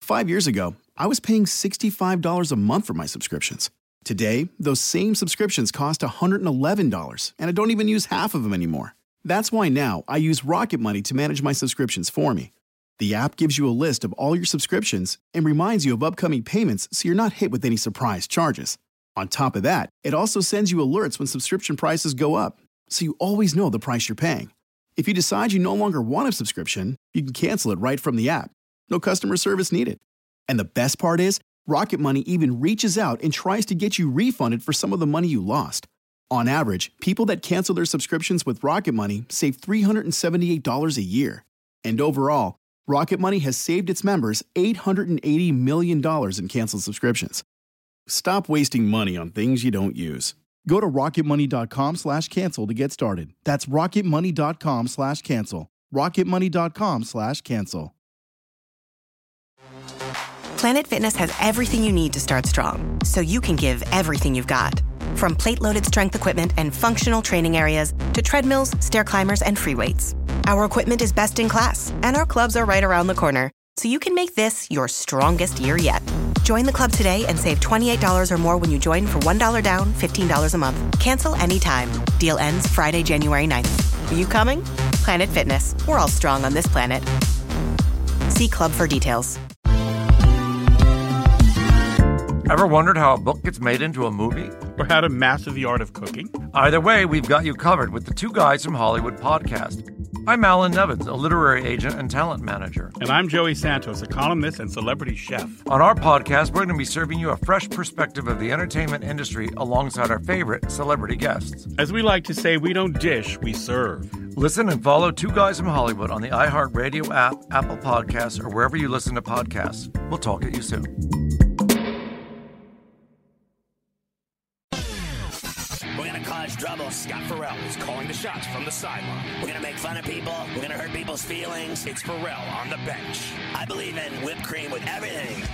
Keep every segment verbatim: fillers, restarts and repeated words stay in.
Five years ago, I was paying sixty-five dollars a month for my subscriptions. Today, those same subscriptions cost one hundred eleven dollars, and I don't even use half of them anymore. That's why now I use Rocket Money to manage my subscriptions for me. The app gives you a list of all your subscriptions and reminds you of upcoming payments so you're not hit with any surprise charges. On top of that, it also sends you alerts when subscription prices go up, so you always know the price you're paying. If you decide you no longer want a subscription, you can cancel it right from the app. No customer service needed. And the best part is, Rocket Money even reaches out and tries to get you refunded for some of the money you lost. On average, people that cancel their subscriptions with Rocket Money save three hundred seventy-eight dollars a year. And overall, Rocket Money has saved its members eight hundred eighty million dollars in canceled subscriptions. Stop wasting money on things you don't use. Go to rocketmoney.com slash cancel to get started. That's rocketmoney.com slash cancel. rocketmoney.com slash cancel. Planet Fitness has everything you need to start strong, so you can give everything you've got. From plate-loaded strength equipment and functional training areas to treadmills, stair climbers, and free weights. Our equipment is best in class, and our clubs are right around the corner, so you can make this your strongest year yet. Join the club today and save twenty-eight dollars or more when you join for one dollar down, fifteen dollars a month. Cancel anytime. Deal ends Friday, January ninth. Are you coming? Planet Fitness. We're all strong on this planet. See club for details. Ever wondered how a book gets made into a movie? Or how to master the art of cooking? Either way, we've got you covered with the Two Guys from Hollywood podcast. I'm Alan Nevins, a literary agent and talent manager. And I'm Joey Santos, a columnist and celebrity chef. On our podcast, we're going to be serving you a fresh perspective of the entertainment industry alongside our favorite celebrity guests. As we like to say, we don't dish, we serve. Listen and follow Two Guys from Hollywood on the iHeartRadio app, Apple Podcasts, or wherever you listen to podcasts. We'll talk at you soon. Trouble. Scott Farrell is calling the shots from the sideline. We're going to make fun of people. We're going to hurt people's feelings. It's Farrell on the bench. I believe in whipped cream with everything.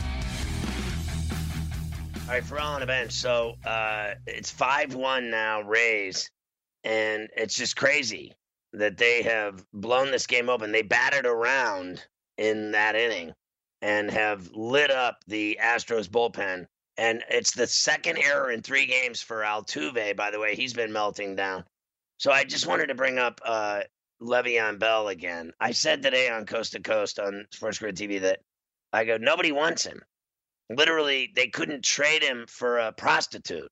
All right, Farrell on the bench. So uh, it's five one now, Rays. And it's just crazy that they have blown this game open. They batted around in that inning and have lit up the Astros bullpen. And it's the second error in three games for Altuve, by the way. He's been melting down. So I just wanted to bring up uh, Le'Veon Bell again. I said today on Coast to Coast on Sports Grid T V that I go, nobody wants him. Literally, they couldn't trade him for a prostitute.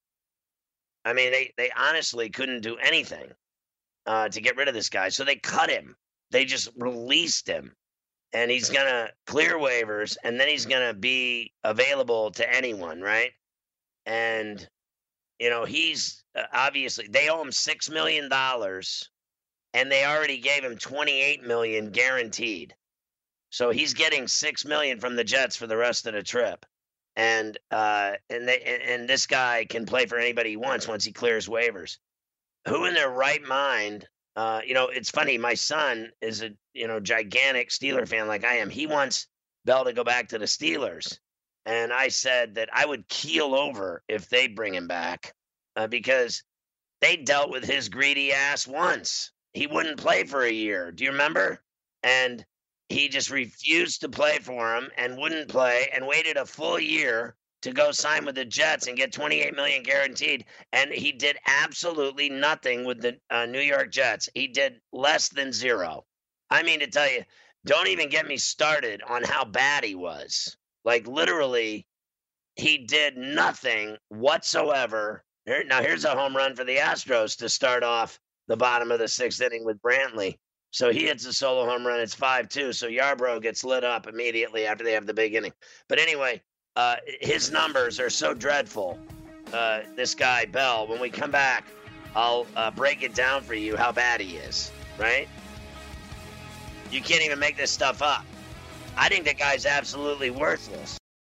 I mean, they, they honestly couldn't do anything uh, to get rid of this guy. So they cut him. They just released him. And he's going to clear waivers, and then he's going to be available to anyone, right? And, you know, he's uh, obviously, they owe him six million dollars, and they already gave him twenty-eight million dollars guaranteed. So he's getting six million dollars from the Jets for the rest of the trip. And uh, and they and, and this guy can play for anybody he wants once he clears waivers. Who in their right mind? Uh, you know, it's funny. My son is a, you know, gigantic Steeler fan like I am. He wants Bell to go back to the Steelers. And I said that I would keel over if they bring him back uh, because they dealt with his greedy ass once. He wouldn't play for a year. Do you remember? And he just refused to play for him and wouldn't play and waited a full year to go sign with the Jets and get twenty-eight million dollars guaranteed. And he did absolutely nothing with the uh, New York Jets. He did less than zero. I mean, to tell you, don't even get me started on how bad he was. Like, literally, he did nothing whatsoever. Here, now, here's a home run for the Astros to start off the bottom of the sixth inning with Brantley. So he hits a solo home run. It's five two. So Yarbrough gets lit up immediately after they have the big inning. But anyway, Uh, his numbers are so dreadful, uh, this guy, Bell. When we come back, I'll uh, break it down for you how bad he is, right? You can't even make this stuff up. I think the guy's absolutely worthless.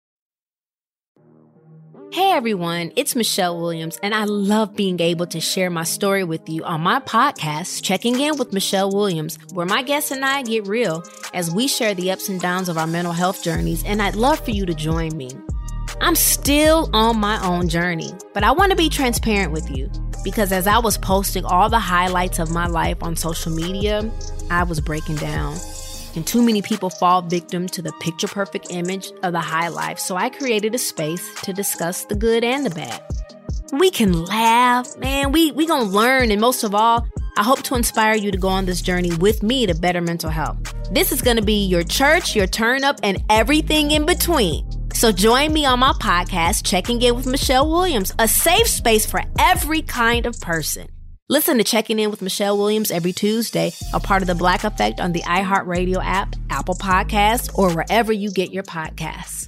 Hey everyone, it's Michelle Williams, and I love being able to share my story with you on my podcast, Checking In with Michelle Williams, where my guests and I get real as we share the ups and downs of our mental health journeys, and I'd love for you to join me. I'm still on my own journey, but I want to be transparent with you because as I was posting all the highlights of my life on social media, I was breaking down. And too many people fall victim to the picture-perfect image of the high life, so I created a space to discuss the good and the bad. We can laugh, man, we we gonna learn, and most of all, I hope to inspire you to go on this journey with me to better mental health. This is gonna be your church, your turn up, and everything in between. So join me on my podcast, Checking In with Michelle Williams, a safe space for every kind of person. Listen to Checking In with Michelle Williams every Tuesday, a part of the Black Effect on the iHeartRadio app, Apple Podcasts, or wherever you get your podcasts.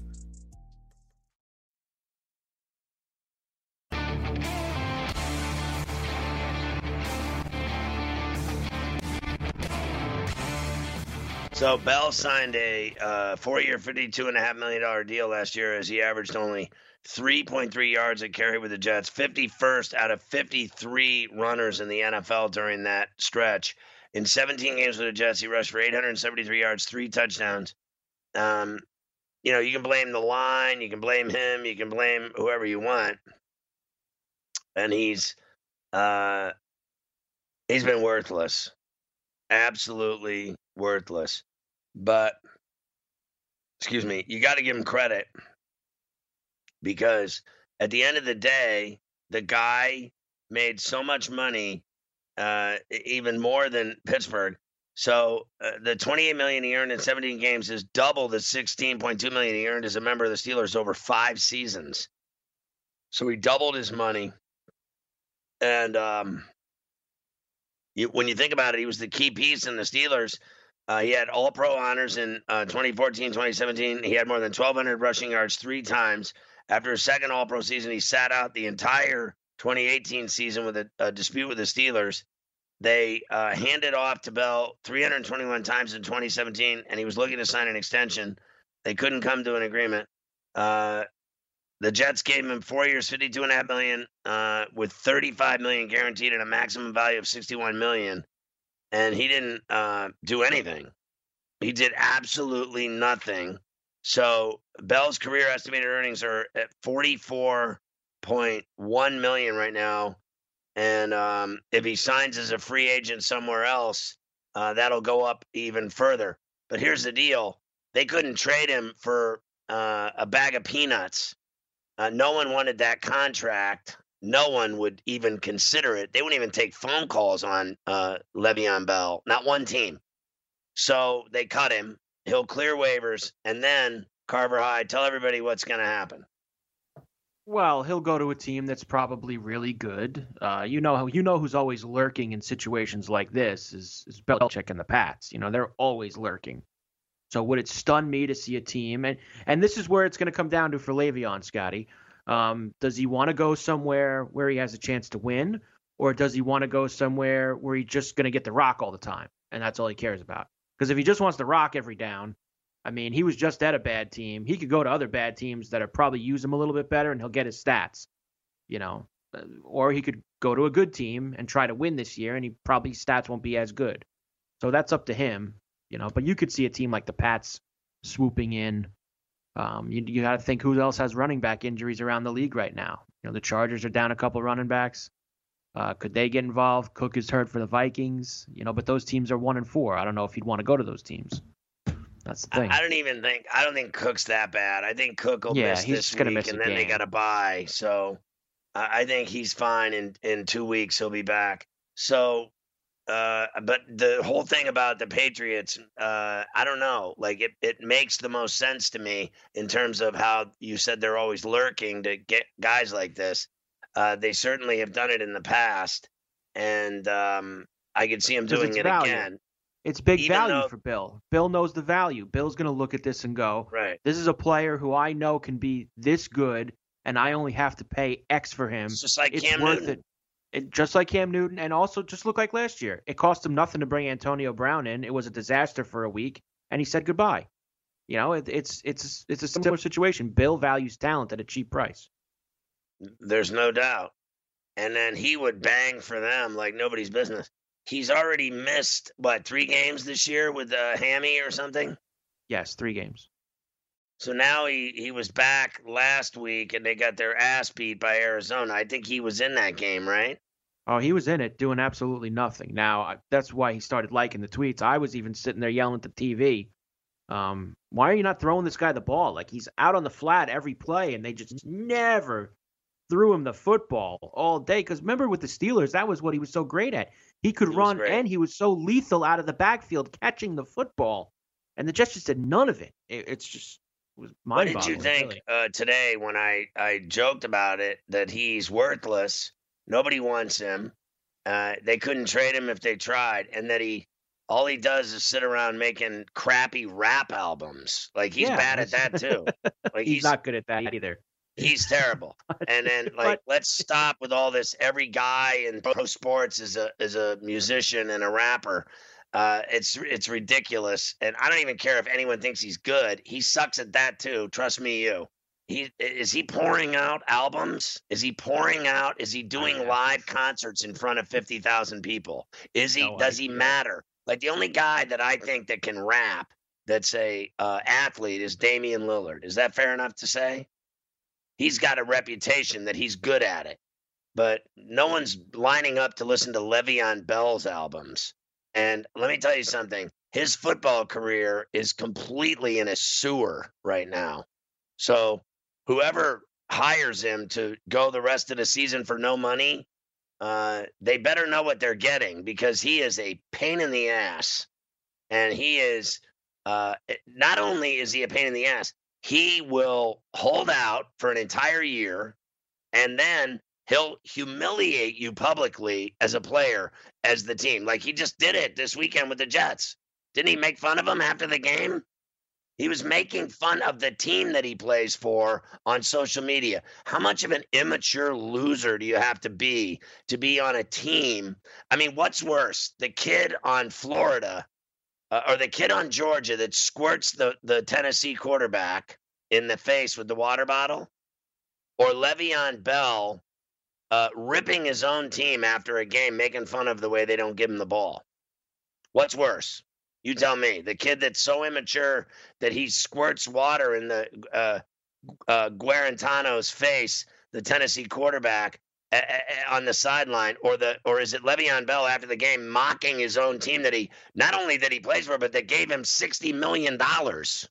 So Bell signed a uh, four-year, fifty-two point five million dollars deal last year as he averaged only three point three yards a carry with the Jets, fifty-first out of fifty-three runners in the N F L during that stretch. In seventeen games with the Jets, he rushed for eight hundred seventy-three yards, three touchdowns. Um, you know, you can blame the line, you can blame him, you can blame whoever you want. And he's uh, he's been worthless. Absolutely worthless. But, excuse me, you got to give him credit because at the end of the day, the guy made so much money, uh, even more than Pittsburgh. So uh, the twenty-eight million dollars he earned in seventeen games is double the sixteen point two million dollars he earned as a member of the Steelers over five seasons. So he doubled his money. And um, you, when you think about it, he was the key piece in the Steelers. Uh, he had all-pro honors in uh, twenty fourteen, twenty seventeen. He had more than twelve hundred rushing yards three times. After his second all-pro season, he sat out the entire twenty eighteen season with a, a dispute with the Steelers. They uh, handed off to Bell three hundred twenty-one times in twenty seventeen, and he was looking to sign an extension. They couldn't come to an agreement. Uh, the Jets gave him four years, fifty-two point five million dollars, uh, with thirty-five million dollars guaranteed and a maximum value of sixty-one million dollars. And he didn't uh, do anything. He did absolutely nothing. So Bell's career estimated earnings are at forty-four point one million dollars right now. And um, if he signs as a free agent somewhere else, uh, that'll go up even further. But here's the deal. They couldn't trade him for uh, a bag of peanuts. Uh, no one wanted that contract. No one would even consider it. They wouldn't even take phone calls on uh, Le'Veon Bell. Not one team. So they cut him. He'll clear waivers. And then, Carver High, tell everybody what's going to happen. Well, he'll go to a team that's probably really good. Uh, you know, you know who's always lurking in situations like this is, is Belichick and the Pats. You know, they're always lurking. So would it stun me to see a team? And, and this is where it's going to come down to for Le'Veon, Scotty. Um, does he want to go somewhere where he has a chance to win, or does he want to go somewhere where he's just going to get the rock all the time, and that's all he cares about? Because if he just wants the rock every down, I mean, he was just at a bad team. He could go to other bad teams that are probably use him a little bit better, and he'll get his stats, you know. Or he could go to a good team and try to win this year, and he probably stats won't be as good. So that's up to him, you know. But you could see a team like the Pats swooping in. Um, you you got to think who else has running back injuries around the league right now. You know, the Chargers are down a couple running backs. Uh, could they get involved? Cook is hurt for the Vikings. You know, but those teams are one and four. I don't know if he'd want to go to those teams. That's the thing. I, I don't even think I don't think Cook's that bad. I think Cook will yeah, miss he's this gonna week, miss and a then game. they got to bye. So uh, I think he's fine in in two weeks. He'll be back. So. Uh, but the whole thing about the Patriots, uh, I don't know. Like it, it makes the most sense to me in terms of how you said they're always lurking to get guys like this. Uh, they certainly have done it in the past, and um, I could see him doing it value. again. It's big Even value though, for Bill. Bill knows the value. Bill's going to look at this and go, right. This is a player who I know can be this good, and I only have to pay X for him. It's just like it's Cam worth Newton. it. It, just like Cam Newton, and also just look like last year. It cost him nothing to bring Antonio Brown in. It was a disaster for a week, and he said goodbye. You know, it, it's it's it's a similar situation. Bill values talent at a cheap price. There's no doubt. And then he would bang for them like nobody's business. He's already missed, what, three games this year with a hammy or something? Yes, three games. So now he, he was back last week, and they got their ass beat by Arizona. I think he was in that game, right? Oh, he was in it doing absolutely nothing. Now, I- that's why he started liking the tweets. I was even sitting there yelling at the T V. Um, why are you not throwing this guy the ball? Like, he's out on the flat every play, and they just never threw him the football all day. Because remember with the Steelers, that was what he was so great at. He could He was run, great. and he was so lethal out of the backfield catching the football. And the Jets just did none of it. it it's just it was What mind-boggling. did you think really. uh, today when I, I joked about it, that he's worthless, nobody wants him, uh, they couldn't trade him if they tried, and that he all he does is sit around making crappy rap albums. Like, he's Yeah, bad at that's- that too. Like, he's, he's not good at that either. He's terrible. And then, like, let's stop with all this. Every guy in pro sports is a is a musician and a rapper. Uh, it's it's ridiculous, and I don't even care if anyone thinks he's good. He sucks at that too. Trust me, you. He is he pouring out albums? Is he pouring out? Is he doing Yeah. live concerts in front of fifty thousand people? Is he? No does he idea. matter? Like, the only guy that I think that can rap that's a uh, athlete is Damian Lillard. Is that fair enough to say? He's got a reputation that he's good at it, but no one's lining up to listen to Le'Veon Bell's albums. And let me tell you something, his football career is completely in a sewer right now. So whoever hires him to go the rest of the season for no money, uh, they better know what they're getting, because he is a pain in the ass. And he is, uh, not only is he a pain in the ass, he will hold out for an entire year, and then he'll humiliate you publicly as a player, as the team. Like, he just did it this weekend with the Jets. Didn't he make fun of him after the game? He was making fun of the team that he plays for on social media. How much of an immature loser do you have to be to be on a team? I mean, what's worse, the kid on Florida uh, or the kid on Georgia that squirts the, the Tennessee quarterback in the face with the water bottle, or Le'Veon Bell uh, ripping his own team after a game, making fun of the way they don't give him the ball? What's worse? You tell me. The kid that's so immature that he squirts water in the uh, uh, Guarantano's face, the Tennessee quarterback, a- a- on the sideline, or the or is it Le'Veon Bell after the game mocking his own team that he not only that he plays for, but that gave him sixty million dollars?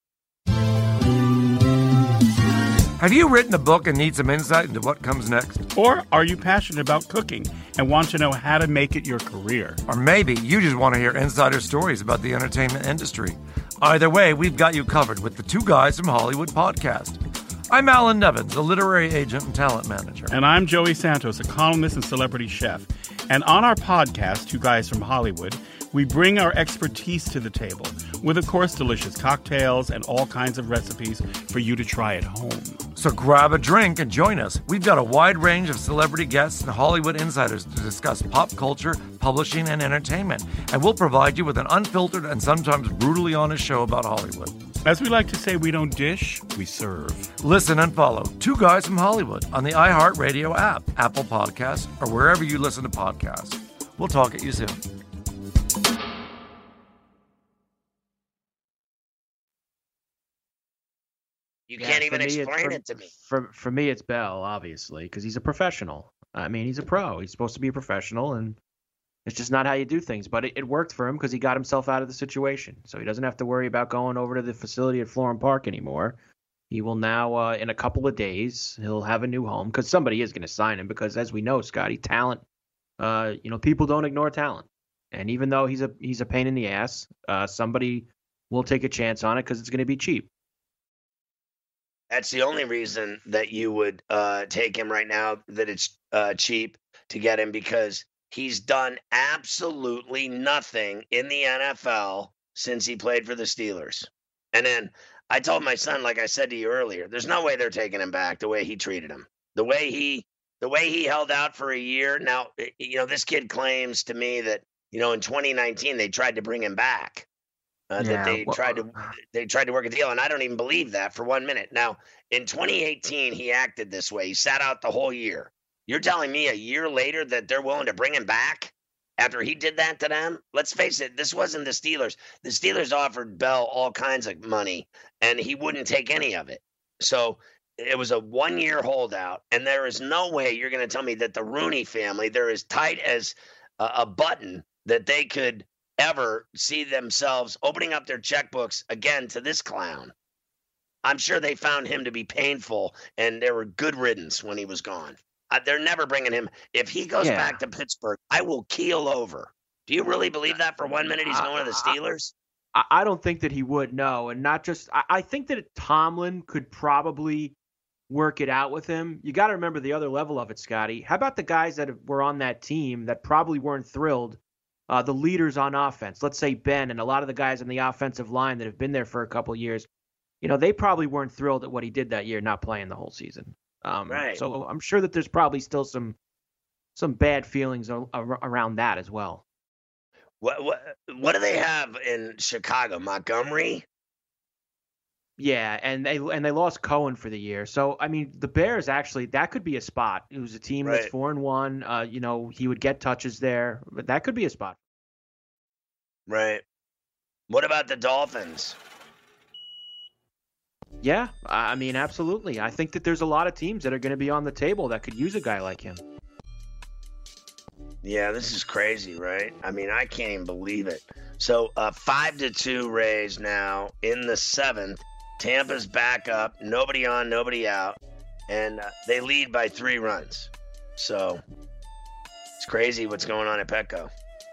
Have you written a book and need some insight into what comes next? Or are you passionate about cooking and want to know how to make it your career? Or maybe you just want to hear insider stories about the entertainment industry. Either way, we've got you covered with the Two Guys from Hollywood podcast. I'm Alan Nevins, a literary agent and talent manager. And I'm Joey Santos, a columnist and celebrity chef. And on our podcast, Two Guys from Hollywood, we bring our expertise to the table with, of course, delicious cocktails and all kinds of recipes for you to try at home. So grab a drink and join us. We've got a wide range of celebrity guests and Hollywood insiders to discuss pop culture, publishing, and entertainment. And we'll provide you with an unfiltered and sometimes brutally honest show about Hollywood. As we like to say, we don't dish, we serve. Listen and follow Two Guys from Hollywood on the iHeartRadio app, Apple Podcasts, or wherever you listen to podcasts. We'll talk at you soon. You Yeah, can't for even me, it's- explain for- it to me. For for me, it's Bell, obviously, because he's a professional. I mean, he's a pro. He's supposed to be a professional, and it's just not how you do things. But it, it worked for him because he got himself out of the situation, so he doesn't have to worry about going over to the facility at Florham Park anymore. He will now, uh, in a couple of days, he'll have a new home, because somebody is going to sign him. Because as we know, Scotty, talent, uh, you know, people don't ignore talent. And even though he's a he's a pain in the ass, uh, somebody will take a chance on it because it's going to be cheap. That's the only reason that you would uh, take him right now, that it's uh, cheap to get him, because he's done absolutely nothing in the N F L since he played for the Steelers. And then I told my son, like I said to you earlier, there's no way they're taking him back the way he treated him, the way he the way he held out for a year. Now, you know, this kid claims to me that, you know, in twenty nineteen they tried to bring him back. Uh, Yeah, that they well- tried to they tried to work a deal, and I don't even believe that for one minute. Now, in twenty eighteen, he acted this way. He sat out the whole year. You're telling me a year later that they're willing to bring him back after he did that to them? Let's face it, this wasn't the Steelers. The Steelers offered Bell all kinds of money, and he wouldn't take any of it. So it was a one-year holdout, and there is no way you're going to tell me that the Rooney family, they're as tight as a, a button, that they could ever see themselves opening up their checkbooks again to this clown. I'm sure they found him to be painful, and they were good riddance when he was gone. Uh, they're never bringing him. If he goes Yeah. back to Pittsburgh, I will keel over. Do you really believe that for one minute he's going to the Steelers? I, I don't think that he would, no. And not just I, I think that Tomlin could probably work it out with him. You got to remember the other level of it, Scotty. How about the guys that were on that team that probably weren't thrilled, uh, the leaders on offense? Let's say Ben and a lot of the guys on the offensive line that have been there for a couple of years. You know, they probably weren't thrilled at what he did that year, not playing the whole season. Um, Right. So I'm sure that there's probably still some some bad feelings ar- ar- around that as well. What what what do they have in Chicago? Montgomery? Yeah, and they and they lost Cohen for the year. So I mean, the Bears actually, that could be a spot. It was a team that's Right. four and one. Uh, you know, he would get touches there, but that could be a spot. Right. What about the Dolphins? Yeah, I I mean, absolutely. I think that there's a lot of teams that are going to be on the table that could use a guy like him. Yeah, this is crazy, right? I mean, I can't even believe it. So uh, five to two Rays now in the seventh. Tampa's back up, nobody on, nobody out, and uh, they lead by three runs. So it's crazy what's going on at Petco.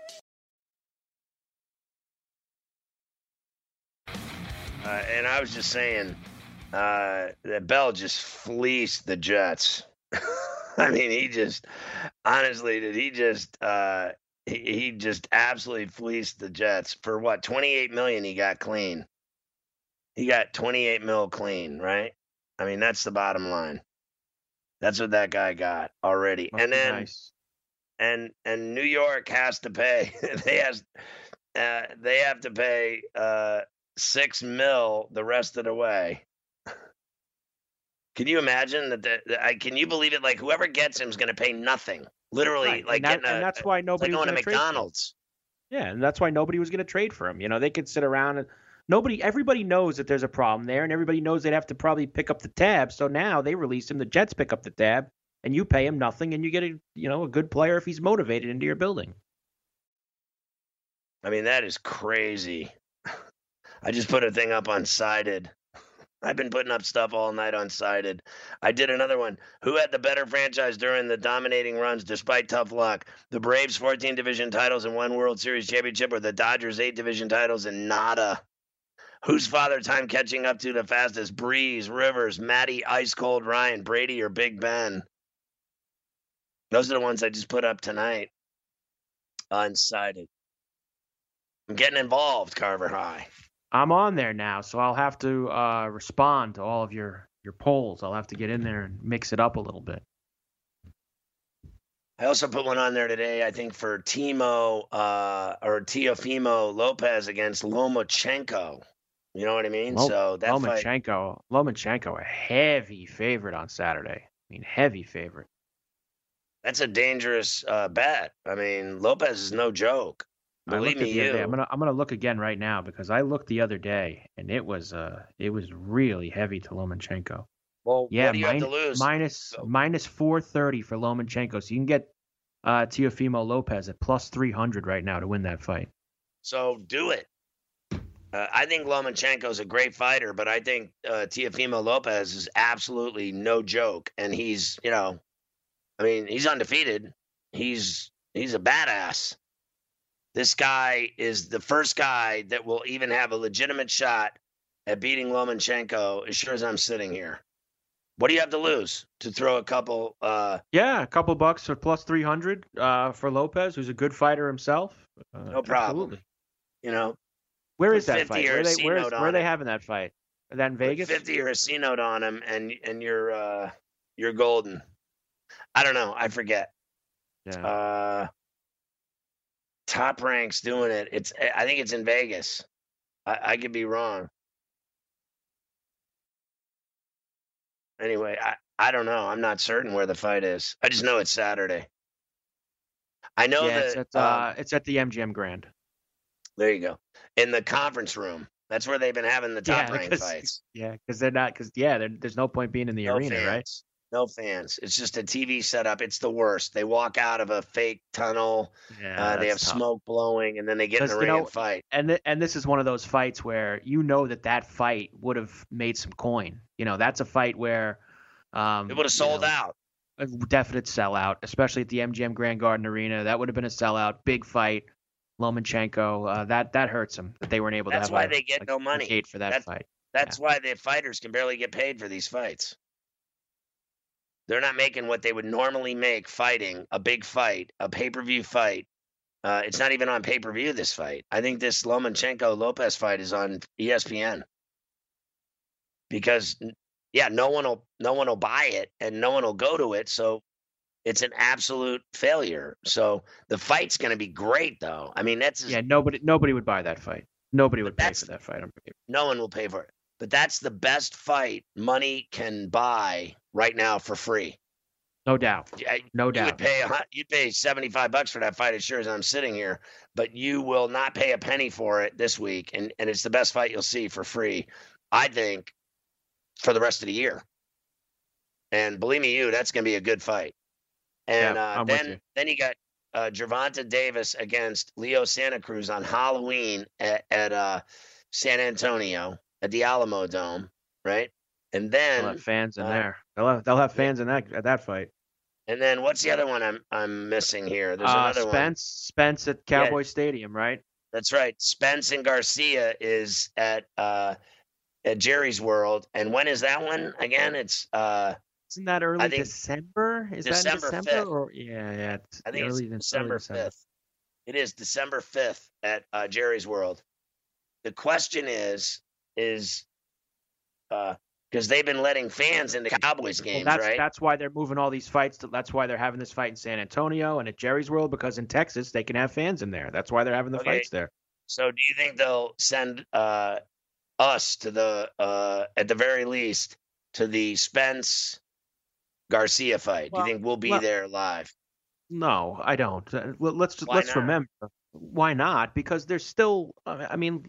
Uh, and I was just saying uh, that Bell just fleeced the Jets. I mean, he just, honestly, did he just, uh, he, he just absolutely fleeced the Jets for what, twenty-eight million dollars he got clean. He got twenty-eight mil clean, right? I mean, that's the bottom line. That's what that guy got already. Must and be then, nice. and and New York has to pay. they has, uh, they have to pay uh, six mil the rest of the way. Can you imagine that? The, the, I can you believe it? Like whoever gets him is going to pay nothing. Literally, Right, like and, that, getting a, and that's why it's nobody like was going to gonna trade for him. McDonald's. Yeah, and that's why nobody was going to trade for him. You know, they could sit around and nobody, everybody knows that there's a problem there, and everybody knows they'd have to probably pick up the tab. So now they release him. The Jets pick up the tab, and you pay him nothing, and you get a you know a good player if he's motivated into your building. I mean, that is crazy. I just put a thing up on Sided. I've been putting up stuff all night on Sided. I did another one. Who had the better franchise during the dominating runs despite tough luck? The Braves fourteen division titles and one World Series championship, or the Dodgers eight division titles and nada? Whose father time catching up to the fastest? Breeze, Rivers, Matty, Ice Cold Ryan, Brady, or Big Ben? Those are the ones I just put up tonight on Sided. I'm getting involved, Carver High. I'm on there now, so I'll have to uh, respond to all of your, your polls. I'll have to get in there and mix it up a little bit. I also put one on there today, I think, for Timo uh, or Teofimo Lopez against Lomachenko. You know what I mean? Lo- so that fight, Lomachenko, Lomachenko, a heavy favorite on Saturday. I mean, heavy favorite. that's a dangerous uh, bet. I mean, Lopez is no joke. I Believe looked at me, the other you. day. I'm gonna I'm gonna look again right now because I looked the other day and it was uh it was really heavy to Lomachenko. Well, Yeah, what do you min- have to lose? minus Go. minus four thirty for Lomachenko. So you can get uh, Teofimo Lopez at plus three hundred right now to win that fight. So do it. Uh, I think Lomachenko is a great fighter, but I think uh, Teofimo Lopez is absolutely no joke, and he's, you know, I mean, he's undefeated. He's he's a badass. This guy is the first guy that will even have a legitimate shot at beating Lomachenko as sure as I'm sitting here. What do you have to lose to throw a couple? Uh, Yeah, a couple bucks for plus three hundred uh, for Lopez, who's a good fighter himself. Uh, No problem. absolutely. you know, Where Put is that fifty fight? or Where are a they, C where is, note where are on they it. having that fight? Is that in put Vegas? fifty or a C note on him, and and you're uh, you're golden. I don't know. I forget. Yeah. Uh, Top Rank's doing it. It's I think it's in Vegas. I, I could be wrong. Anyway, I, I don't know. I'm not certain where the fight is. I just know it's Saturday. I know yeah, that it's at um, uh, it's at the M G M Grand. there you go. In the conference room. That's where they've been having the top Yeah, ranked fights. Yeah, because they're not. Because yeah, there's no point being in the No arena, fans. right? No fans. It's just a T V setup. It's the worst. They walk out of a fake tunnel. Yeah, uh, they have that's tough. smoke blowing, and then they get in the 'Cause, ring you know, and fight. And th- and this is one of those fights where you know that that fight would have made some coin. You know, that's a fight where um, It would have sold you know, out. a definite sellout, especially at the M G M Grand Garden Arena. That would have been a sellout. Big fight. Lomachenko. Uh, that that hurts them that they weren't able That's to have why a, they get a, no a money. gate for that That's- fight. That's why the fighters can barely get paid for these fights. They're not making what they would normally make fighting a big fight, a pay-per-view fight. Uh, it's not even on pay-per-view, this fight. I think this Lomachenko-Lopez fight is on E S P N. Because, yeah, no one will no one will buy it, and no one will go to it, so it's an absolute failure. So the fight's going to be great, though. I mean, that's Yeah, nobody nobody would buy that fight. Nobody But would pay that's- for that fight. I'm pretty- no one will pay for it. But that's the best fight money can buy right now for free. No doubt. Yeah, No you doubt. would pay a hun- you'd pay seventy-five bucks for that fight as sure as I'm sitting here, but you will not pay a penny for it this week, and and it's the best fight you'll see for free, I think, for the rest of the year. And believe me, you, that's going to be a good fight. And Yeah, uh, I'm with then you. then you got uh, Gervonta Davis against Leo Santa Cruz on Halloween at, at uh, San Antonio at the Alamo Dome, right? And They'll then have fans in uh, there. They'll have, they'll have fans in that at that fight. and then what's the other one I'm I'm missing here? There's Uh, another one. Spence Spence at Cowboy Stadium, right? That's right. Spence and Garcia is at uh at Jerry's World. And when is that one again? It's uh Isn't that early think December? Is December that in fifth. December or yeah, yeah. It's I think early, it's early December December. fifth. It is December fifth at uh, Jerry's World. The question is is uh because they've been letting fans into Cowboys Well, games, that's right? that's why they're moving all these fights. To, that's why they're having this fight in San Antonio and at Jerry's World, because in Texas they can have fans in there. That's why they're having the Okay. fights there. So do you think they'll send uh us to the uh at the very least to the Spence Garcia fight? Well, do you think we'll be well- there live? No, I don't. Uh, well, let's Why let's not? remember why not? Because there's still. uh, I mean,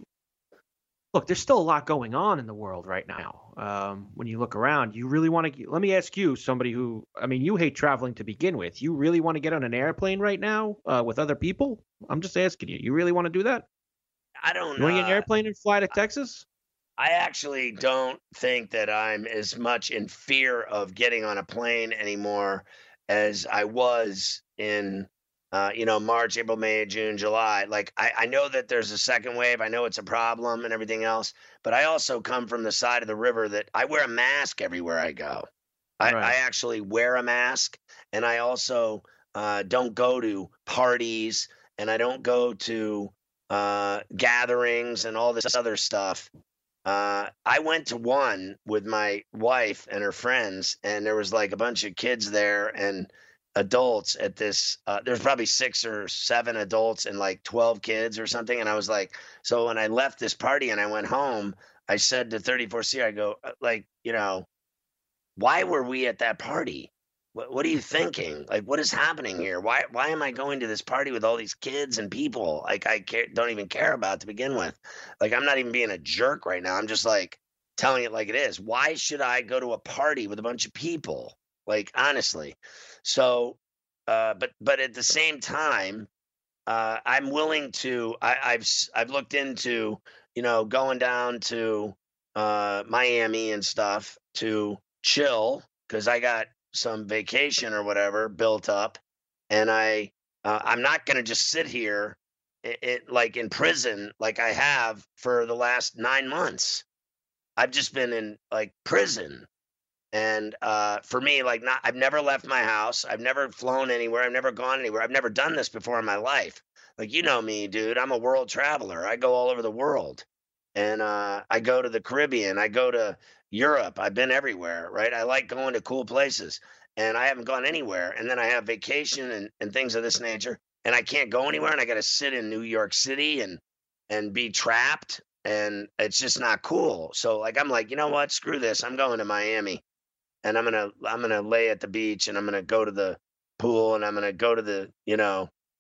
look, there's still a lot going on in the world right now. Um, when you look around, you really want to. Let me ask you, somebody who, I mean, you hate traveling to begin with. You really want to get on an airplane right now uh, with other people? I'm just asking you. You really want to do that? I don't You want to get know. an airplane and fly to Texas? I actually don't think that I'm as much in fear of getting on a plane anymore as I was in, uh, you know, March, April, May, June, July. Like, I, I know that there's a second wave. I know it's a problem and everything else. But I also come from the side of the river that I wear a mask everywhere I go. I, Right. I actually wear a mask. And I also uh, don't go to parties and I don't go to uh, gatherings and all this other stuff. Uh, I went to one with my wife and her friends, and there was like a bunch of kids there and adults at this. Uh, there's probably six or seven adults and like twelve kids or something. And I was like, so when I left this party and I went home, I said to thirty-four C, I go, uh, like, you know, why were we at that party? What, what are you thinking? Like, what is happening here? Why why am I going to this party with all these kids and people like I care, don't even care about to begin with? Like, I'm not even being a jerk right now. I'm just like telling it like it is. Why should I go to a party with a bunch of people? Like, honestly. So, uh, but but at the same time, uh, I'm willing to. I, I've s- I've looked into, you know, going down to uh, Miami and stuff to chill because I got some vacation or whatever built up, and I uh, I'm not going to just sit here i- it, like in prison like I have for the last nine months. I've just been in like prison. And uh, for me, like not, I've never left my house. I've never flown anywhere. I've never gone anywhere. I've never done this before in my life. Like, you know me, dude. I'm a world traveler. I go all over the world, and uh, I go to the Caribbean. I go to Europe. I've been everywhere, right? I like going to cool places, and I haven't gone anywhere. And then I have vacation and, and things of this nature, and I can't go anywhere. And I got to sit in New York City and and be trapped, and it's just not cool. So, like, I'm like, you know what? Screw this. I'm going to Miami. And I'm gonna I'm gonna lay at the beach and I'm gonna go to the pool and I'm gonna go to the, you know,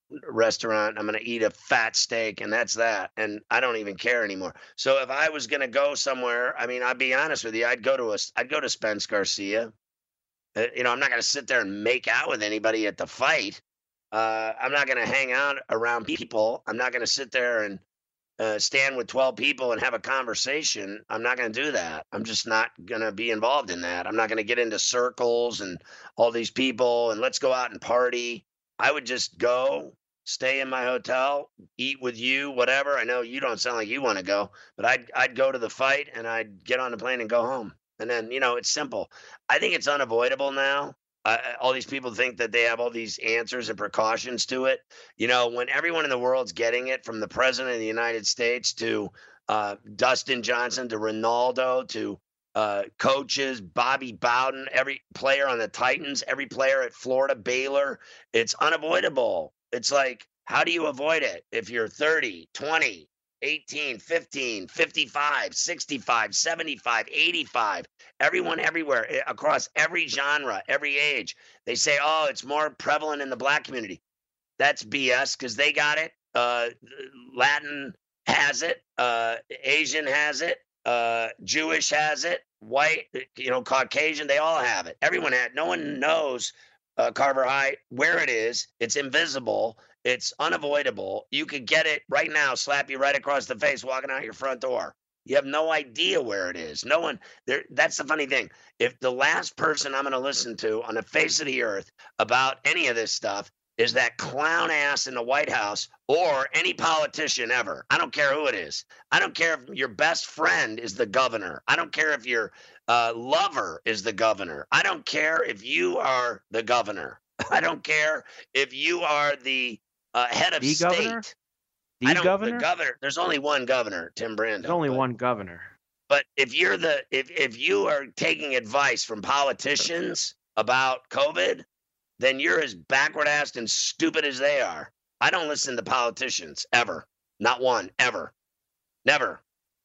restaurant. I'm going to eat a fat steak, and that's that. And I don't even care anymore. So if I was going to go somewhere, I mean, I'll be honest with you, I'd go to a, I'd go to Spence Garcia. Uh, you know, I'm not going to sit there and make out with anybody at the fight. Uh, I'm not going to hang out around people. I'm not going to sit there and uh, stand with twelve people and have a conversation. I'm not going to do that. I'm just not going to be involved in that. I'm not going to get into circles and all these people and let's go out and party. I would just go, stay in my hotel, eat with you, whatever. I know you don't sound like you want to go, but I'd I'd go to the fight and I'd get on the plane and go home. And then, you know, it's simple. I think it's unavoidable now. Uh, all these people think that they have all these answers and precautions to it. You know, when everyone in the world's getting it, from the president of the United States to uh, Dustin Johnson to Ronaldo to uh, coaches, Bobby Bowden, every player on the Titans, every player at Florida, Baylor, it's unavoidable. It's like, how do you avoid it? If you're thirty, twenty, eighteen, fifteen, fifty-five, sixty-five, seventy-five, eighty-five, everyone everywhere across every genre, every age, they say, oh, it's more prevalent in the black community. That's B S because they got it. Uh, Latin has it. Uh, Asian has it. Uh, Jewish has it. White, you know, Caucasian, they all have it. Everyone had. No one knows, uh, Carver High, where it is. It's invisible. It's unavoidable. You could get it right now, slap you right across the face walking out your front door. You have no idea where it is. No one there. That's the funny thing. If the last person I'm going to listen to on the face of the earth about any of this stuff is that clown ass in the White House or any politician ever, I don't care who it is. I don't care if your best friend is the governor. I don't care if your uh, lover is the governor. I don't care if you are the governor. I don't care if you are the Uh, head of the state. Governor? The I don't, governor? The governor. There's only one governor, Tim Brando. There's only but, one governor. But if you're the if if you are taking advice from politicians about COVID, then you're as backward-assed and stupid as they are. I don't listen to politicians ever. Not one ever. Never.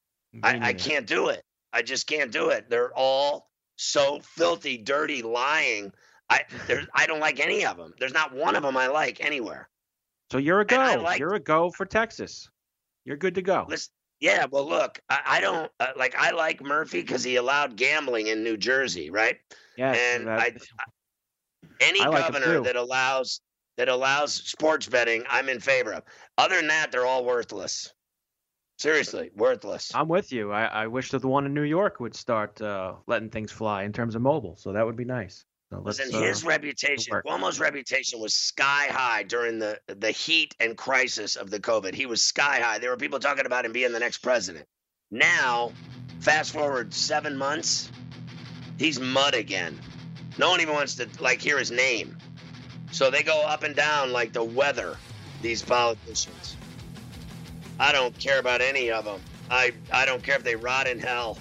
I, I can't do it. I just can't do it. They're all so filthy, dirty, lying. I there I don't like any of them. There's not one of them I like anywhere. So you're a go. Like, you're a go for Texas. You're good to go. Listen, yeah, well, look, I, I don't uh, like. I like Murphy because he allowed gambling in New Jersey, right? Yes. And that, I, I, any I like governor that allows that allows sports betting, I'm in favor of. Other than that, they're all worthless. Seriously, worthless. I'm with you. I, I wish that the one in New York would start uh, letting things fly in terms of mobile. So that would be nice. So Listen, uh, his reputation, Cuomo's reputation was sky high during the, the heat and crisis of the COVID. He was sky high. There were people talking about him being the next president. Now, fast forward seven months, he's mud again. No one even wants to, like, hear his name. So they go up and down like the weather, these politicians. I don't care about any of them. I, I don't care if they rot in hell.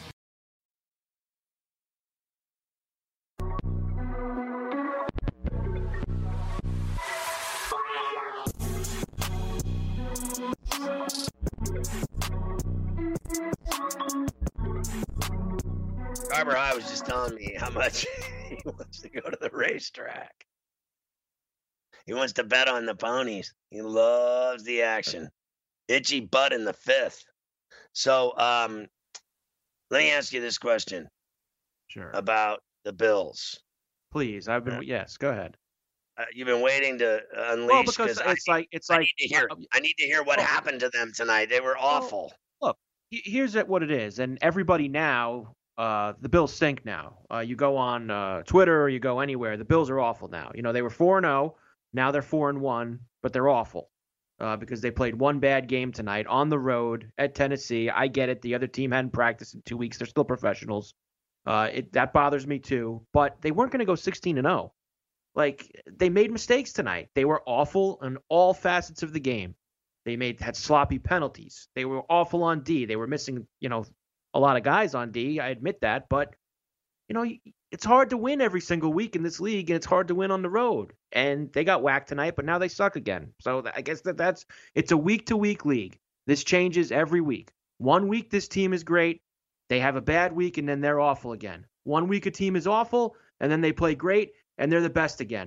Carver High was just telling me how much he wants to go to the racetrack. He wants to bet on the ponies. He loves the action. Itchy butt in the fifth. So um, let me ask you this question. Sure. About the Bills. Please, I've been. Yes, go ahead. Uh, you've been waiting to unleash. Well, because it's I, like it's I like need to hear. I need to hear what well, happened to them tonight. They were awful. Well, look, here's what it is, and everybody now. Uh, the Bills stink now. Uh, you go on uh, Twitter or you go anywhere. The Bills are awful now. You know, they were four and oh. Now they're four and one, but they're awful uh, because they played one bad game tonight on the road at Tennessee. I get it. The other team hadn't practiced in two weeks. They're still professionals. Uh, it, that bothers me too. But they weren't going to go sixteen and oh. Like, they made mistakes tonight. They were awful in all facets of the game. They made had sloppy penalties. They were awful on D. They were missing, you know, a lot of guys on D. I admit that, but you know, it's hard to win every single week in this league, and it's hard to win on the road. And they got whacked tonight, but now they suck again. So I guess that that's it's a week-to-week league. This changes every week. One week this team is great. They have a bad week, and then they're awful again. One week a team is awful, and then they play great, and they're the best again.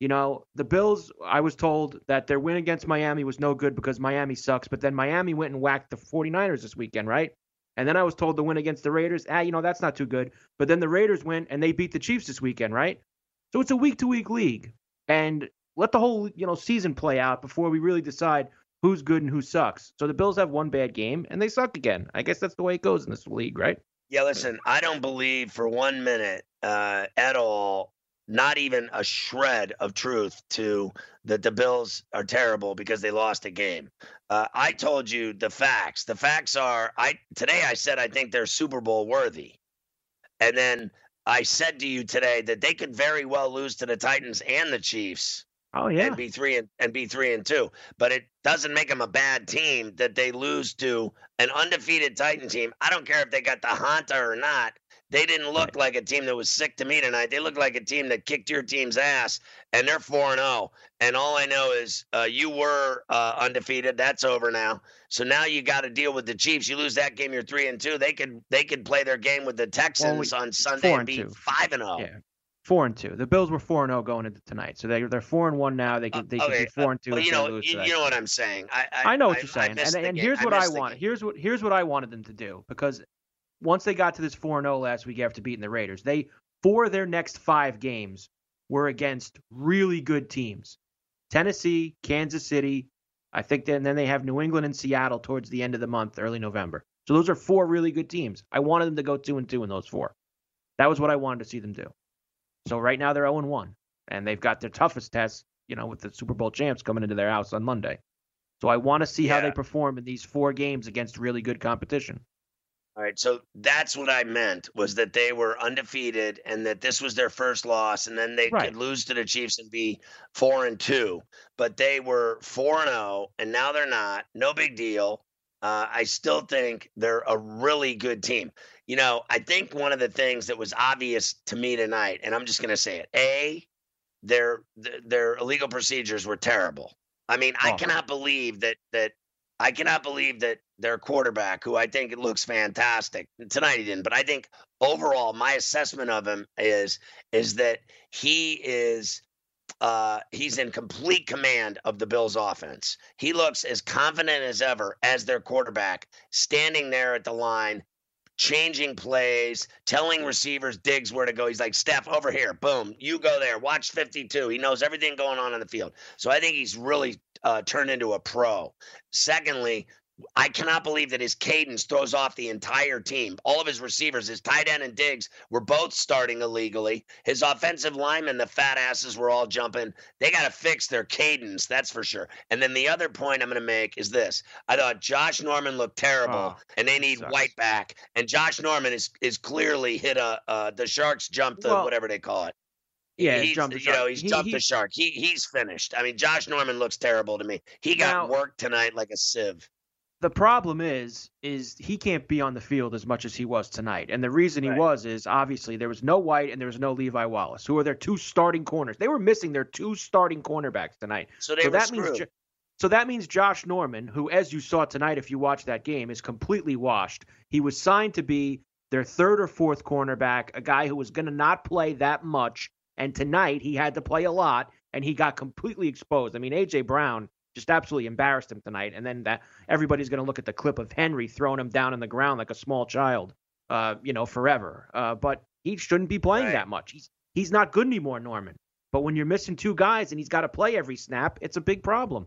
You know, the Bills, I was told that their win against Miami was no good because Miami sucks, but then Miami went and whacked the 49ers this weekend, right? And then I was told the win against the Raiders, ah, you know, that's not too good. But then the Raiders went and they beat the Chiefs this weekend, right? So it's a week-to-week league. And let the whole, you know, season play out before we really decide who's good and who sucks. So the Bills have one bad game, and they suck again. I guess that's the way it goes in this league, right? Yeah, listen, I don't believe for one minute uh, at all, not even a shred of truth to that the Bills are terrible because they lost a game. Uh, I told you the facts. The facts are, I today I said I think they're Super Bowl worthy. And then I said to you today that they could very well lose to the Titans and the Chiefs. Oh yeah, and be three and, and be three and two. But it doesn't make them a bad team that they lose to an undefeated Titan team. I don't care if they got the Hanta or not. They didn't look right. like a team that was sick to me tonight. They looked like a team that kicked your team's ass, and they're four and zero. And all I know is uh, you were uh, undefeated. That's over now. So now you got to deal with the Chiefs. You lose that game, you're three and two. They could they could play their game with the Texans well, we, on Sunday and be two. five and zero. Yeah. Four and two. The Bills were four and zero going into tonight, so they they're four and one now. They could they uh, okay. could be four and two. Well, you know, lose you, you know what I'm saying. I I, I know what I, you're saying, and, and here's I what I want. Game. Here's what here's what I wanted them to do, because once they got to this four and zero last week after beating the Raiders, they for their next five games were against really good teams: Tennessee, Kansas City. I think, then then they have New England and Seattle towards the end of the month, early November. So those are four really good teams. I wanted them to go two and two in those four. That was what I wanted to see them do. So right now they're zero and one, and they've got their toughest test, you know, with the Super Bowl champs coming into their house on Monday. So I want to see yeah. how they perform in these four games against really good competition. All right, so that's what I meant, was that they were undefeated and that this was their first loss, and then they right. could lose to the Chiefs and be four and two. But they were four and zero, and now they're not. No big deal. Uh, I still think they're a really good team. You know, I think one of the things that was obvious to me tonight, and I'm just going to say it, A, their their illegal procedures were terrible. I mean, oh. I cannot believe that that I cannot believe that their quarterback, who I think it looks fantastic, tonight he didn't, but I think overall my assessment of him is is that he is uh, he's in complete command of the Bills' offense. He looks as confident as ever as their quarterback, standing there at the line, changing plays, telling receivers, Diggs, where to go. He's like, Steph, over here. Boom. You go there. Watch fifty-two. He knows everything going on in the field. So I think he's really uh, turned into a pro. Secondly, I cannot believe that his cadence throws off the entire team. All of his receivers, his tight end and Diggs, were both starting illegally. His offensive linemen, the fat asses, were all jumping. They got to fix their cadence, that's for sure. And then the other point I'm going to make is this. I thought Josh Norman looked terrible, oh, and they need sucks. White back. And Josh Norman is is clearly hit a uh, – the Sharks jumped the well, whatever they call it. Yeah, he's jumped the you shark. know he's he, jumped he, the shark. He he's finished. I mean, Josh Norman looks terrible to me. He got now, worked tonight like a sieve. The problem is, is he can't be on the field as much as he was tonight. And the reason he right. was is obviously there was no White and there was no Levi Wallace, who are their two starting corners. They were missing their two starting cornerbacks tonight. So they so were that screwed. means So that means Josh Norman, who, as you saw tonight, if you watch that game, is completely washed. He was signed to be their third or fourth cornerback, a guy who was going to not play that much. And tonight he had to play a lot, and he got completely exposed. I mean, A J. Brown just absolutely embarrassed him tonight. And then that everybody's going to look at the clip of Henry throwing him down on the ground like a small child, uh, you know, forever. Uh, but he shouldn't be playing right. that much. He's he's not good anymore, Norman. But when you're missing two guys and he's got to play every snap, it's a big problem.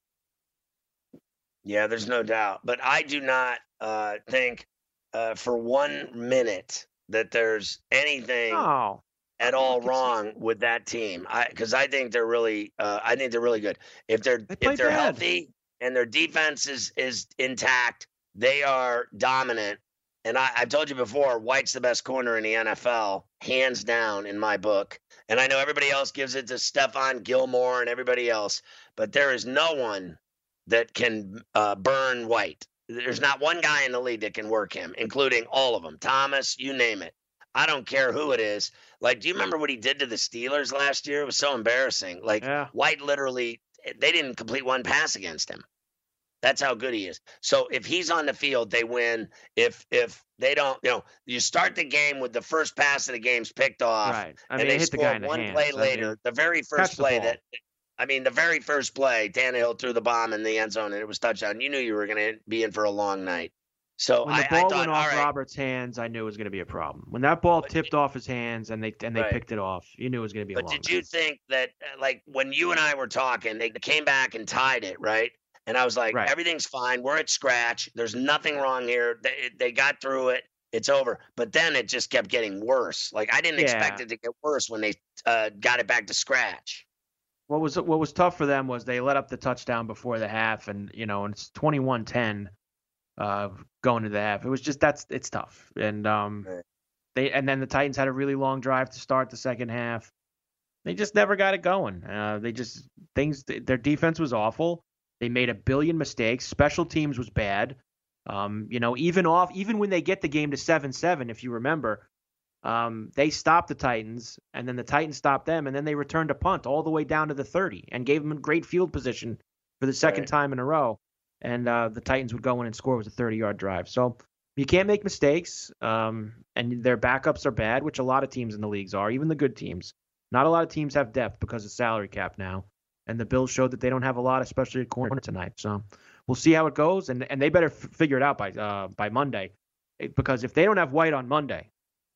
Yeah, there's no doubt. But I do not uh, think uh, for one minute that there's anything oh. at all wrong with that team. I because I think they're really uh, I think they're really good. If they're they if they're bad. healthy and their defense is is intact, they are dominant. And I, I've told you before, White's the best corner in the N F L, hands down in my book. And I know everybody else gives it to Stephon Gilmore and everybody else, but there is no one that can uh, burn White. There's not one guy in the league that can work him, including all of them. Thomas, you name it. I don't care who it is. Like, do you remember what he did to the Steelers last year? It was so embarrassing. Like, yeah. White literally, they didn't complete one pass against him. That's how good he is. So if he's on the field, they win. If if they don't, you know, you start the game with the first pass of the game's picked off, Right. I and mean, they it hit the score guy in the one hands. play I later. mean, the very catch first the play ball. that, I mean, the very first play, Tannehill threw the bomb in the end zone, and it was touchdown. You knew you were going to be in for a long night. So When I, the ball I thought, went all off right, Roberts' hands, I knew it was going to be a problem. When that ball But tipped off his hands and they and they Right. picked it off, you knew it was going to be a but long did you night. think that, uh, like, when you and I were talking, they came back and tied it, right? And I was like, Right. everything's fine. We're at scratch. There's nothing wrong here. They, they got through it. It's over. But then it just kept getting worse. Like, I didn't expect Yeah. it to get worse when they uh, got it back to scratch. What was what was tough for them was they let up the touchdown before the half, and you know, and it's twenty-one ten uh, going to the half. It was just that's it's tough, and um, Right. they and then the Titans had a really long drive to start the second half. They just never got it going. Uh, they just things their defense was awful. They made a billion mistakes. Special teams was bad. Um, you know, even off even when they get the game to seven seven, if you remember. Um, they stopped the Titans, and then the Titans stopped them, and then they returned a punt all the way down to the thirty and gave them a great field position for the second Right. time in a row. And uh, the Titans would go in and score with a thirty-yard drive. So you can't make mistakes, um, and their backups are bad, which a lot of teams in the leagues are, even the good teams. Not a lot of teams have depth because of salary cap now, and the Bills showed that they don't have a lot, especially at corner tonight. So we'll see how it goes, and and they better f- figure it out by uh, by Monday, It- because if they don't have White on Monday.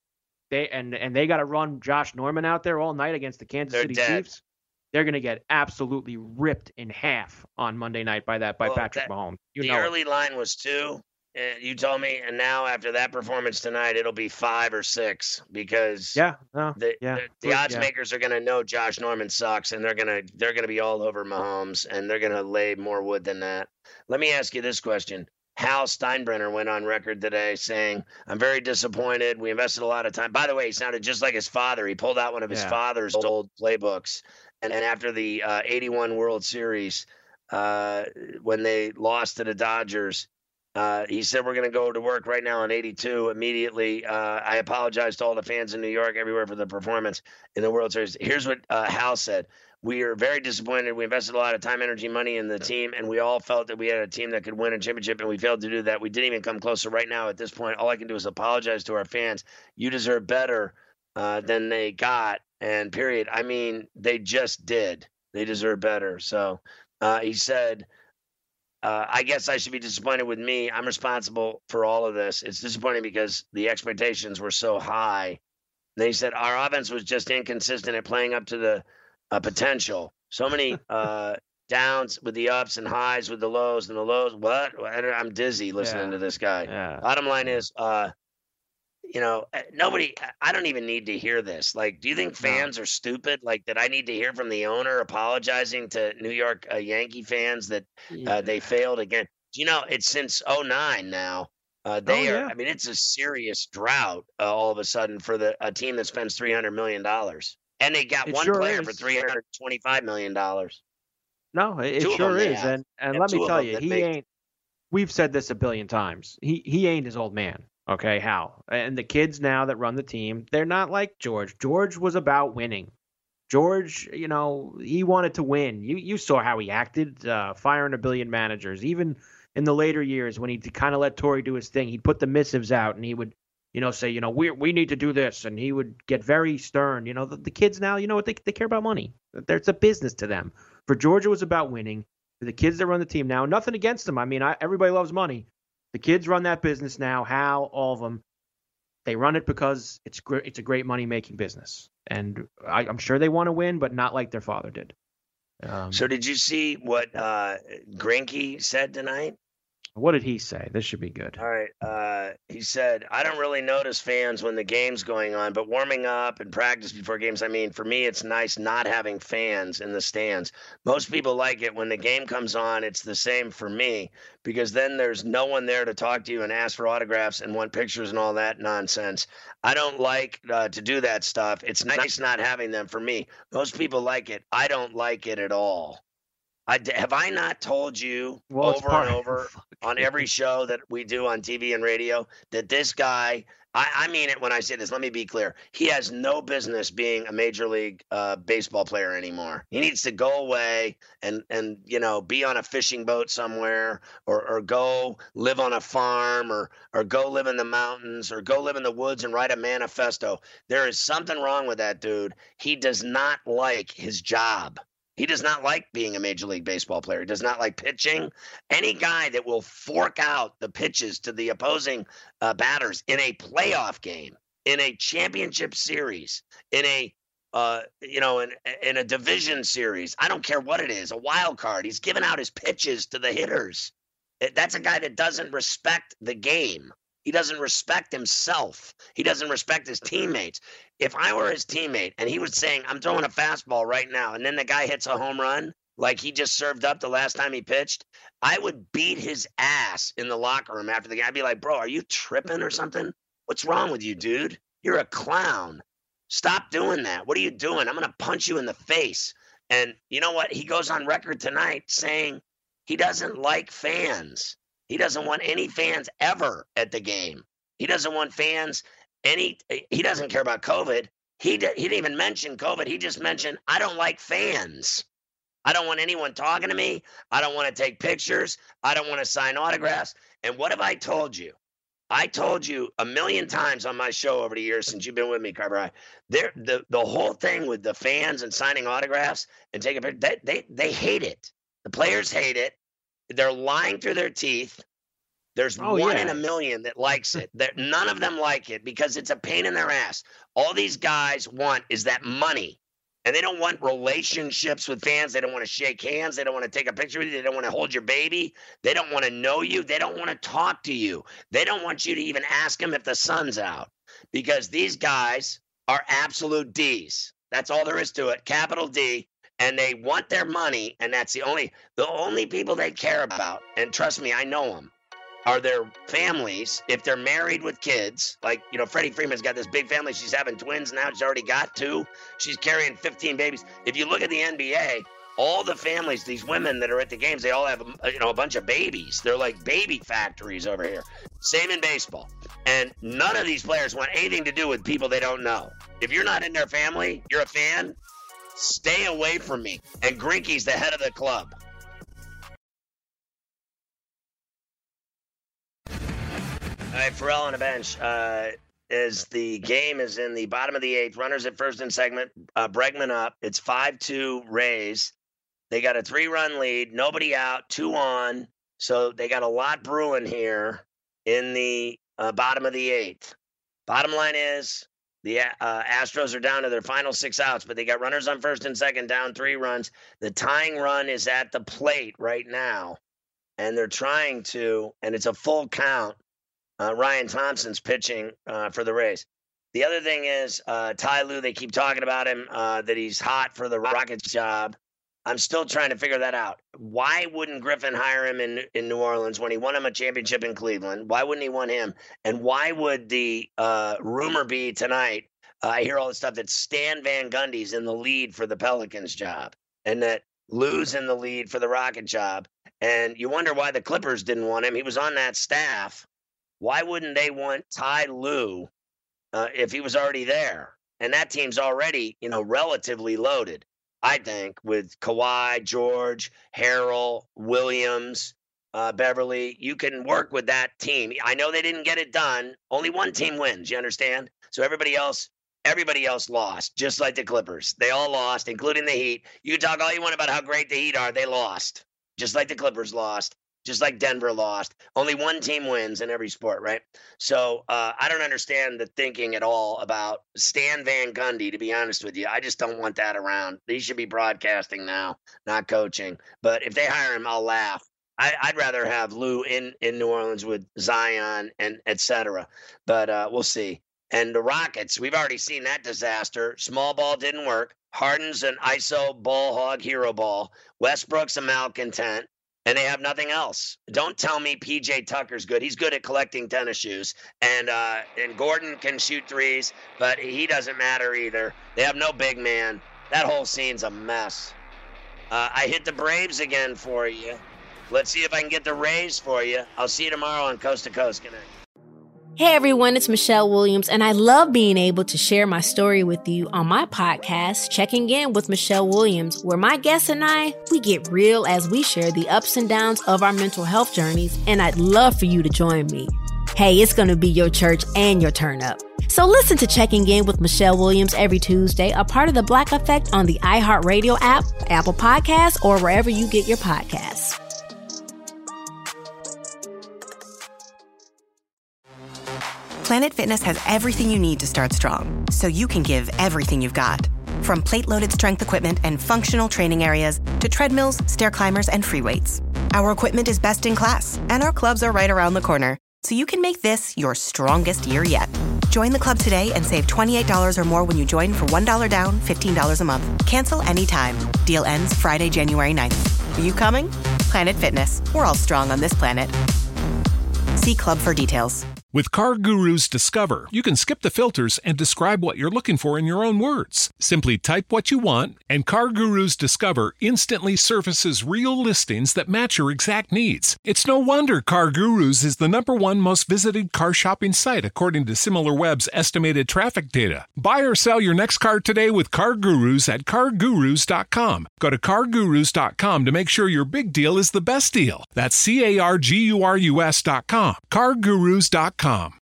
They and and they got to run Josh Norman out there all night against the Kansas They're City dead. Chiefs. They're going to get absolutely ripped in half on Monday night by that by Well, Patrick that- Mahomes. You the know, it. early line was two. Uh, you told me, and now after that performance tonight, it'll be five or six because yeah, no, the yeah, the, the Good, odds yeah. makers are going to know Josh Norman sucks, and they're going to they're going to be all over Mahomes, and they're going to lay more wood than that. Let me ask you this question. Hal Steinbrenner went on record today saying, I'm very disappointed. We invested a lot of time. By the way, he sounded just like his father. He pulled out one of his Yeah. father's old playbooks. And, and after the uh, eighty-one World Series, uh, when they lost to the Dodgers, uh, he said, we're going to go to work right now on eighty-two immediately. Uh, I apologize to all the fans in New York, everywhere for the performance in the World Series. Here's what uh, Hal said. We are very disappointed. We invested a lot of time, energy, money in the team, and we all felt that we had a team that could win a championship, and we failed to do that. We didn't even come close. So right now, at this point, all I can do is apologize to our fans. You deserve better uh, than they got, and period. I mean, they just did. They deserve better. So uh, he said, uh, I guess I should be disappointed with me. I'm responsible for all of this. It's disappointing because the expectations were so high. And then he said, our offense was just inconsistent at playing up to the uh, potential. So many uh, downs with the ups and highs with the lows and the lows. What? I don't- I'm dizzy listening Yeah. to this guy. Yeah. Bottom line is, uh, you know, uh, nobody, I don't even need to hear this. Like, do you think No. fans are stupid? Like, that I need to hear from the owner apologizing to New York uh, Yankee fans that uh, they failed again? Do you know, it's since oh nine now. Uh, they Oh, are, yeah. I mean, it's a serious drought uh, all of a sudden for the a team that spends three hundred million dollars. And they got It one sure player for is. three hundred twenty-five million dollars. No, it, it Two of sure them they is, have. and and They have let two me of tell them you, that he make- ain't. We've said this a billion times. He he ain't his old man. Okay, Hal. And the kids now that run the team, they're not like George. George was about winning. George, you know, he wanted to win. You you saw how he acted, uh, firing a billion managers. Even in the later years when he kind of let Torrey do his thing, he'd put the missives out and he would, you know, say, you know, we we need to do this, and he would get very stern. You know, the, the kids now, you know what, they they care about money. There's a business to them. For George, it was about winning. For the kids that run the team now, nothing against them. I mean, I, everybody loves money. The kids run that business now. Hal, all of them, they run it because it's gr- it's a great money making business, and I, I'm sure they want to win, but not like their father did. Um, So did you see what uh, Greinke said tonight? what did he say? This should be good. All right. Uh, he said, I don't really notice fans when the game's going on, but warming up and practice before games, I mean, for me, it's nice not having fans in the stands. Most people like it. When the game comes on, it's the same for me because then there's no one there to talk to you and ask for autographs and want pictures and all that nonsense. I don't like uh, to do that stuff. It's nice not having them for me. Most people like it. I don't like it at all. I, have I not told you well, over and over on every show that we do on T V and radio that this guy, I, I mean it when I say this, let me be clear. He has no business being a Major League uh, Baseball player anymore. He needs to go away and, and you know, be on a fishing boat somewhere or, or go live on a farm or, or go live in the mountains or go live in the woods and write a manifesto. There is something wrong with that dude. He does not like his job. He does not like being a Major League Baseball player. He does not like pitching. Any guy that will fork out the pitches to the opposing uh, batters in a playoff game, in a championship series, in a uh, you know, in, in a division series, I don't care what it is, a wild card. He's giving out his pitches to the hitters. That's a guy that doesn't respect the game. He doesn't respect himself. He doesn't respect his teammates. If I were his teammate and he was saying, I'm throwing a fastball right now, and then the guy hits a home run like he just served up the last time he pitched, I would beat his ass in the locker room after the game. I'd be like, bro, are you tripping or something? What's wrong with you, dude? You're a clown. Stop doing that. What are you doing? I'm going to punch you in the face. And you know what? He goes on record tonight saying he doesn't like fans. He doesn't want any fans ever at the game. He doesn't want fans any. He doesn't care about COVID. He, d- he didn't even mention COVID. He just mentioned, I don't like fans. I don't want anyone talking to me. I don't want to take pictures. I don't want to sign autographs. And what have I told you? I told you a million times on my show over the years since you've been with me, Carver. There, the the whole thing with the fans and signing autographs and taking pictures, they, they they hate it. The players hate it. They're lying through their teeth. There's oh, one yeah. in a million that likes it. That none of them like it because it's a pain in their ass. All these guys want is that money. And they don't want relationships with fans. They don't want to shake hands. They don't want to take a picture with you. They don't want to hold your baby. They don't want to know you. They don't want to talk to you. They don't want you to even ask them if the sun's out because these guys are absolute D's. That's all there is to it, capital D. And they want their money, and that's the only the only people they care about. And trust me, I know them. Are their families, if they're married with kids, like, you know, Freddie Freeman's got this big family. She's having twins now. She's already got two. She's carrying fifteen babies. If you look at the N B A, all the families, these women that are at the games, they all have, you know, a bunch of babies. They're like baby factories over here. Same in baseball. And none of these players want anything to do with people they don't know. If you're not in their family, you're a fan, stay away from me. And Greinke's the head of the club. All right, Pharrell on the bench. Uh, as the game is in the bottom of the eighth, runners at first and second, uh, Bregman up. It's five two Rays. They got a three-run lead, nobody out, two on. So they got a lot brewing here in the uh, bottom of the eighth. Bottom line is the uh, Astros are down to their final six outs, but they got runners on first and second, down three runs. The tying run is at the plate right now, and they're trying to, and it's a full count. Uh, Ryan Thompson's pitching uh, for the Rays. The other thing is uh, Ty Lue, they keep talking about him, uh, that he's hot for the Rockets job. I'm still trying to figure that out. Why wouldn't Griffin hire him in in New Orleans when he won him a championship in Cleveland? Why wouldn't he want him? And why would the uh, rumor be tonight, uh, I hear all this stuff, that Stan Van Gundy's in the lead for the Pelicans job and that Lue's in the lead for the Rocket job. And you wonder why the Clippers didn't want him. He was on that staff. Why wouldn't they want Ty Lue uh, if he was already there? And that team's already, you know, relatively loaded, I think, with Kawhi, George, Harrell, Williams, uh, Beverly. You can work with that team. I know they didn't get it done. Only one team wins, you understand? So everybody else, everybody else lost, just like the Clippers. They all lost, including the Heat. You can talk all you want about how great the Heat are. They lost, just like the Clippers lost. Just like Denver lost. Only one team wins in every sport, right? So uh, I don't understand the thinking at all about Stan Van Gundy, to be honest with you. I just don't want that around. He should be broadcasting now, not coaching. But if they hire him, I'll laugh. I, I'd rather have Lue in, in New Orleans with Zion and et cetera. But uh, we'll see. And the Rockets, we've already seen that disaster. Small ball didn't work. Harden's an I S O ball hog hero ball. Westbrook's a malcontent. And they have nothing else. Don't tell me P J Tucker's good. He's good at collecting tennis shoes. And uh, and Gordon can shoot threes, but he doesn't matter either. They have no big man. That whole scene's a mess. Uh, I hit the Braves again for you. Let's see if I can get the Rays for you. I'll see you tomorrow on Coast to Coast. Good night. Hey everyone, it's Michelle Williams, and I love being able to share my story with you on my podcast, Checking In with Michelle Williams, where my guests and I, we get real as we share the ups and downs of our mental health journeys, and I'd love for you to join me. Hey, it's going to be your church and your turn up. So listen to Checking In with Michelle Williams every Tuesday, a part of the Black Effect on the iHeartRadio app, Apple Podcasts, or wherever you get your podcasts. Planet Fitness has everything you need to start strong, so you can give everything you've got. From plate-loaded strength equipment and functional training areas to treadmills, stair climbers, and free weights. Our equipment is best in class, and our clubs are right around the corner, so you can make this your strongest year yet. Join the club today and save twenty-eight dollars or more when you join for one dollar down, fifteen dollars a month. Cancel anytime. Deal ends Friday, January ninth. Are you coming? Planet Fitness. We're all strong on this planet. See club for details. With CarGurus Discover, you can skip the filters and describe what you're looking for in your own words. Simply type what you want, and CarGurus Discover instantly surfaces real listings that match your exact needs. It's no wonder CarGurus is the number one most visited car shopping site according to SimilarWeb's estimated traffic data. Buy or sell your next car today with CarGurus at car gurus dot com. Go to car gurus dot com to make sure your big deal is the best deal. That's C A R G U R U S dot com. car gurus dot com.